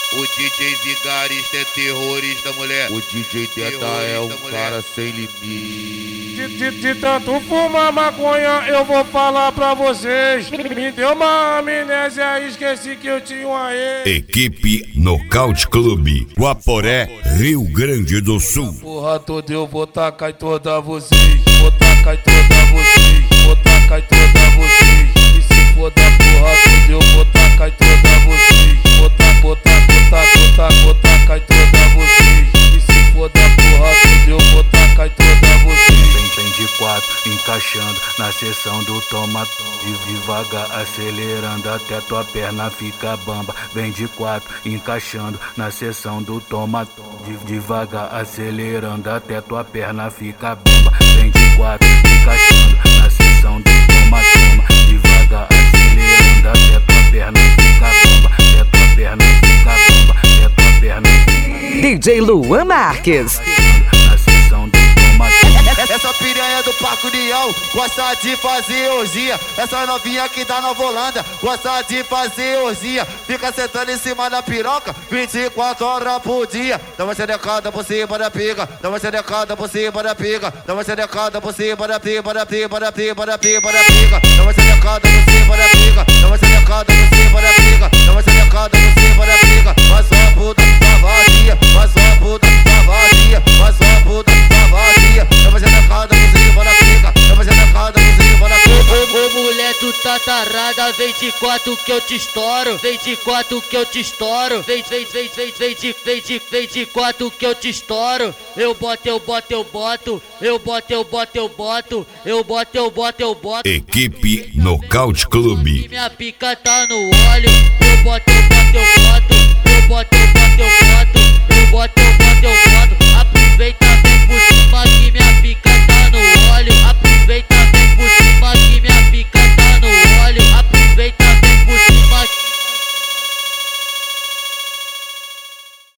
O DJ vigarista é terrorista, mulher. O DJ Teta é um cara sem limite. De tanto fumar maconha, eu vou falar pra vocês. Me deu uma amnésia, esqueci que eu tinha uma ex. Equipe Nocaute Clube, Guaporé, Rio Grande do Sul. Porra toda eu vou tacar em toda vocês. Vou tacar em toda vocês. Vou tacar em toda vocês. E se for da porra toda eu vou tacar em toda vocês. Vou tacar em toda vocês. E se for da porra toda eu vou tacar em toda vocês. Vem de quatro, encaixando na seção do toma. Devagar, acelerando até tua perna fica bamba. Vem de quatro, encaixando na seção do toma. Devagar, acelerando até tua perna fica bamba. Vem de quatro, encaixando na seção do toma. Devagar, acelerando até tua perna fica bamba. Até tua perna fica bamba. Até tua perna fica bamba. DJ Luan Marques. Na seção do toma. Essa piranha do Parque União gosta de fazer orgia. Essa novinha aqui da Nova Holanda gosta de fazer orgia. Fica sentando em cima da piroca 24 horas por dia. Dá uma xerecada por cima da pica. Dá uma xerecada por cima da pica. Dá uma xerecada por cima da pica. Da pica, da pica, da pica, da pica. Dá uma xerecada por cima da pica. Dá uma xerecada por cima da pica. Dá uma xerecada por cima da pica. Vai só puta, tá vazia. Vai só puta, tá vazia. Vai só puta, tá vazia. Dá uma xerecada por cima da pica. Dá uma xerecada por cima da pica. Ô mulher, tu tá tarada, vem de quatro que eu te estouro. Vem de quatro que eu te estouro. Vem de quatro que eu te estouro. Eu boto, eu boto, eu boto. Eu boto, eu boto, eu boto. Eu boto, eu boto, eu boto. Equipe Nocaute Clube. Minha pica tá no óleo. Eu boto, eu boto,